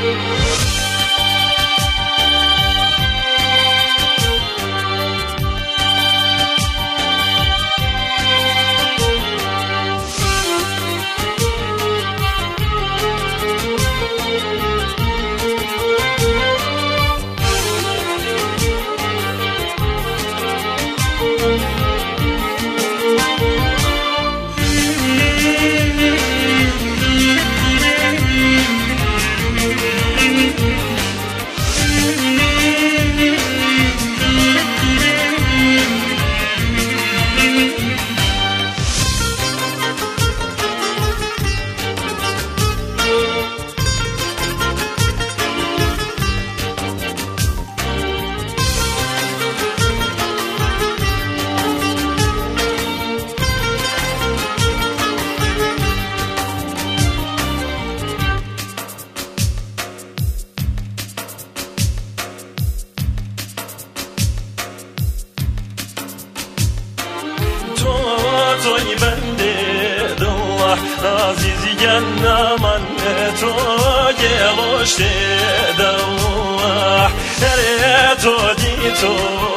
توی بنده دلله عزیزی من تو گلوشته دلله هر تو دی تو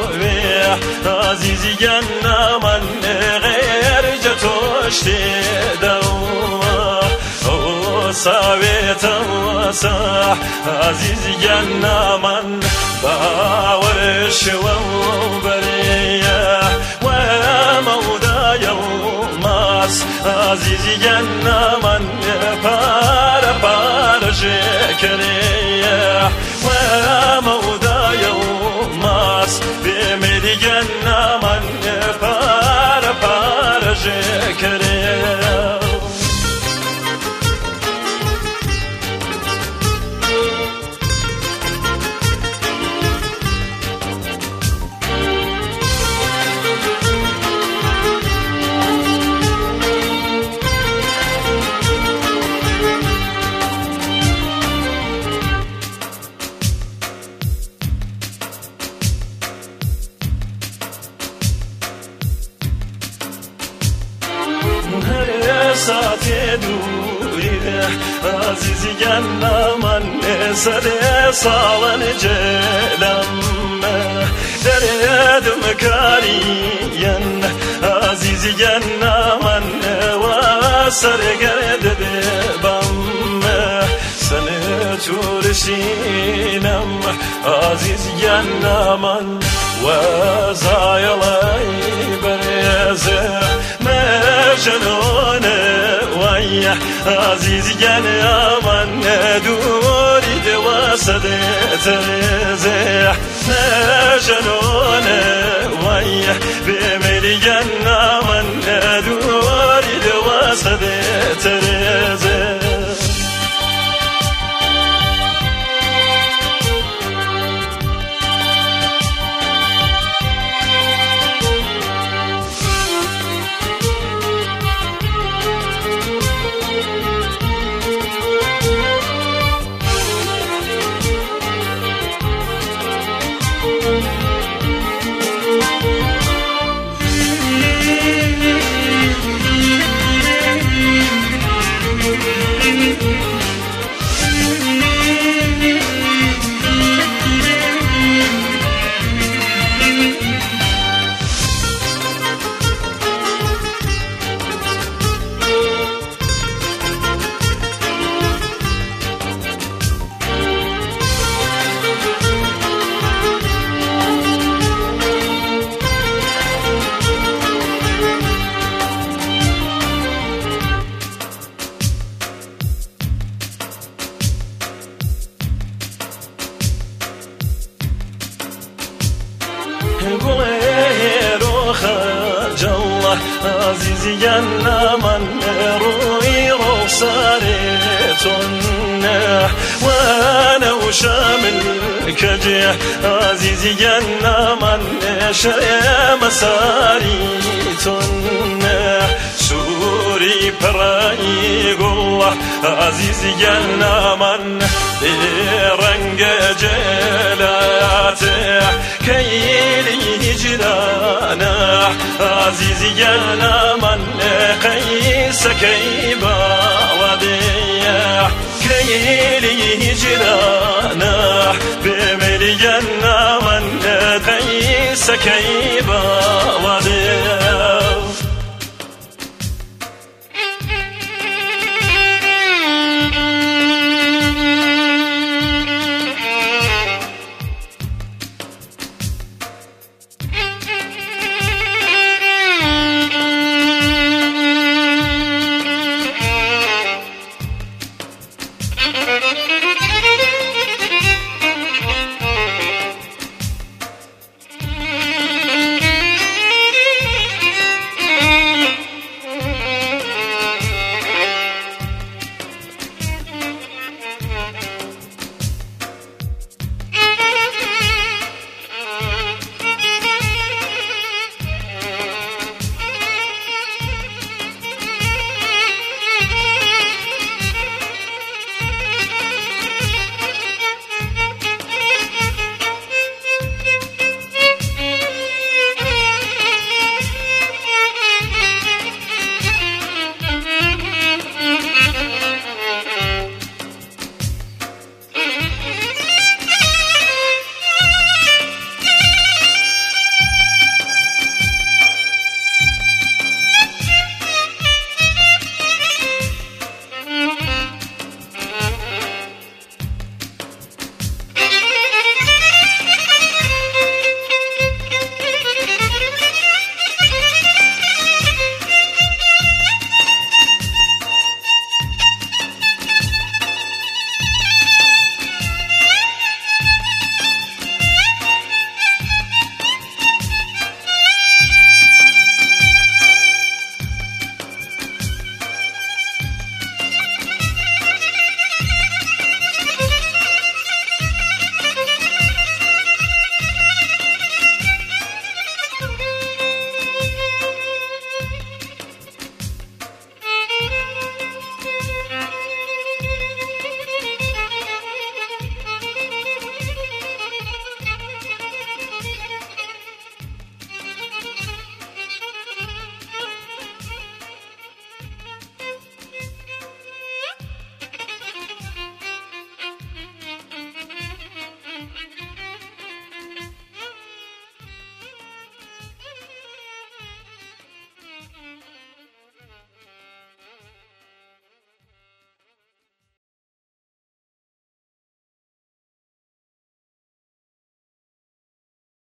عزیزی من غیر جتوشته دلله او سویت واسه عزیزی من باورش و بریه عزیزی من پار شکریه و مودای ماس بیمیدی من پار شکریه ساعت دوریه عزیزی من سر سالن جلم دردم کارین عزیزی من و سرگرد بم سن تورشینم عزیزی من و زایلای برزه جنون وای عزیزی من دوری دواسد ترزه جنون وای بیمیری من دوری دواسد ترزه عزیزی من روی رخسارتون و انا شامل کجه عزیزی من شرم مساریتون سوری پرایی گوه عزیزی من رنگ جلاته کیلی جلانه عزیزی من قیس کی باودیه کی كيلي هجرانا بمليان من تيس كيبا